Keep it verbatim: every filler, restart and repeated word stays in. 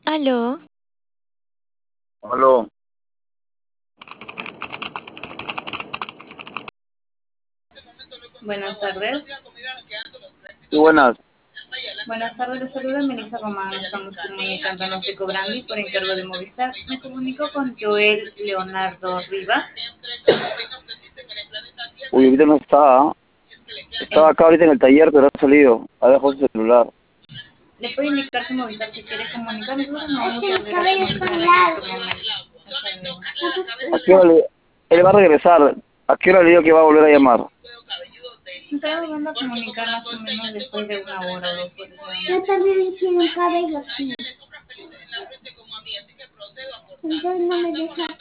Aló, Aló, Buenas tardes. sí, buenas. Buenas tardes, les saluda Melissa Román. Estamos comunicándonos de Cobrandi por encargo de Movistar. Me comunico con Joel Leonardo Rivas. Uy, ahorita no está. Estaba Eh, acá ahorita en el taller, pero ha salido. Ha dejado su celular. ¿Le puede indicar que Movistar si quiere comunicar? Nosotros no vamos a Es que volver mi a cabello está comunicar en este largo. momento. Está bien. ¿A qué hora le... Él va a regresar? ¿A qué hora le digo que va a volver a llamar? Estaremos volviendo a comunicar más o menos después de una hora o dos horas. Yo también quiero un cabello así. Entonces no me deja